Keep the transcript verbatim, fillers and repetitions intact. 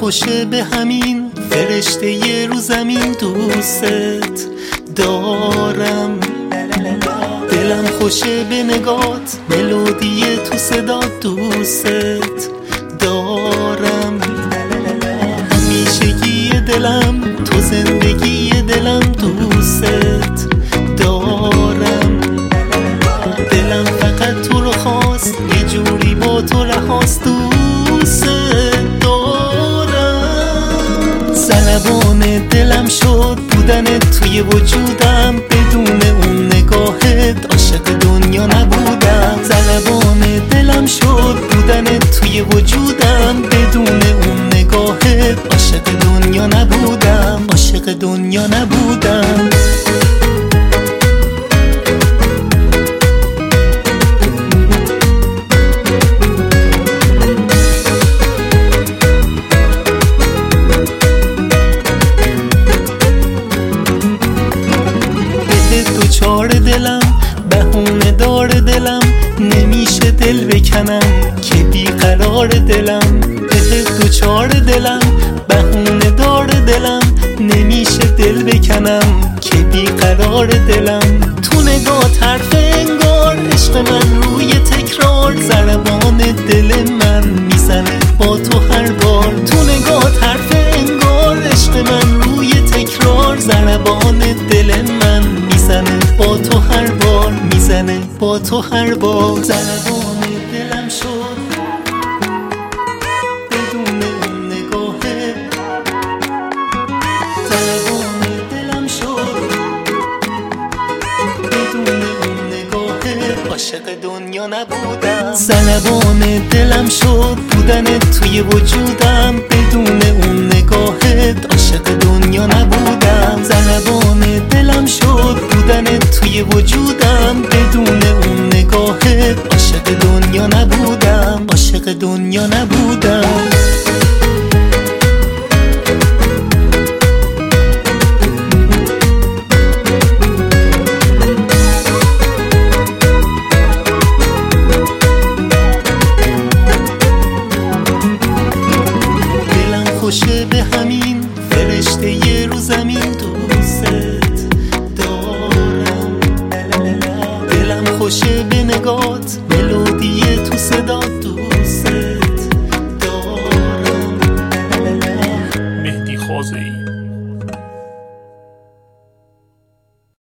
خوشه به همین فرشته یه رو زمین دوست دارم. دلم خوشه به نگات ملودی تو صدات دوست دارم. همیشگی دلم تو زندگی دلم دوست دارم. دلم فقط تو رو خواست یه جوری با تو رهاست دوست دارم. سلبان دلم شد بودنت توی وجودم، بدون اون نگاهت عاشق دنیا نبودم. سلبان دلم شد بودنت توی وجودم، بدون اون نگاهت عاشق دنیا نبودم، عاشق دنیا نبودم. دوچار دلم بهونه دار دلم، نمیشه دل بکنم که بیقرار دلم. به دوچار دلم بهونه دار دلم، نمیشه دل بکنم که بیقرار دلم. تو نگاه حرف انگار عشق من روی تکرار، ضربان دل من میزنه با تو هر بار. تو نگاه حرف انگار عشق من روی تکرار، ضربان دل من میزنه با تو هر بار، میزنه با تو هر بار. ضربان دلم شد بدون اون نگاهه، ضربان دلم شد بدون اون نگاهه، عاشق دنیا نبودم. ضربان دلم شد بودنت توی وجودم، بدون اون نگاهت عاشق دنیا نبودم. ضربان دلم شد بودنت توی وجودم، بدون اون نگاهت عاشق دنیا نبودم، عاشق دنیا نبودم. خوشه به همین فرشته یه رو زمین دوست دارم. دلم خوشه به نگات ملودی تو صدات دوست دارم. مهدی خازه‌ای